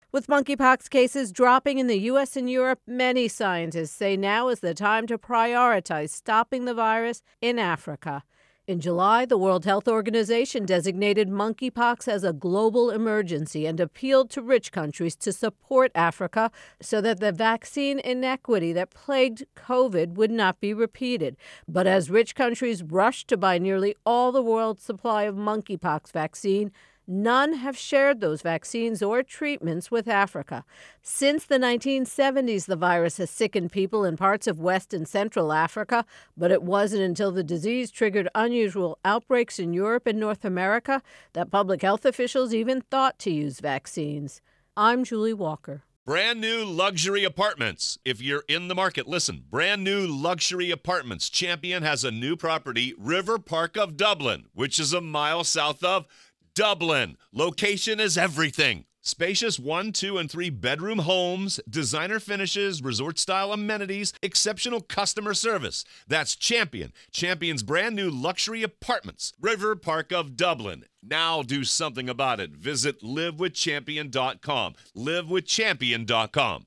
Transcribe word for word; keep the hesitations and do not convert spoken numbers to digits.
With monkeypox cases dropping in the U S and Europe, many scientists say now is the time to prioritize stopping the virus in Africa. In July, the World Health Organization designated monkeypox as a global emergency and appealed to rich countries to support Africa so that the vaccine inequity that plagued COVID would not be repeated. But as rich countries rushed to buy nearly all the world's supply of monkeypox vaccine, none have shared those vaccines or treatments with Africa. Since the nineteen seventies, the virus has sickened people in parts of West and Central Africa, but it wasn't until the disease triggered unusual outbreaks in Europe and North America that public health officials even thought to use vaccines. I'm Julie Walker. Brand new luxury apartments. If you're in the market, listen. Brand new luxury apartments. Champion has a new property, River Park of Dublin, which is a mile south of Dublin. Location is everything. Spacious one, two, and three bedroom homes, designer finishes, resort-style amenities, exceptional customer service. That's Champion. Champion's brand new luxury apartments. River Park of Dublin. Now do something about it. Visit live with champion dot com. live with champion dot com.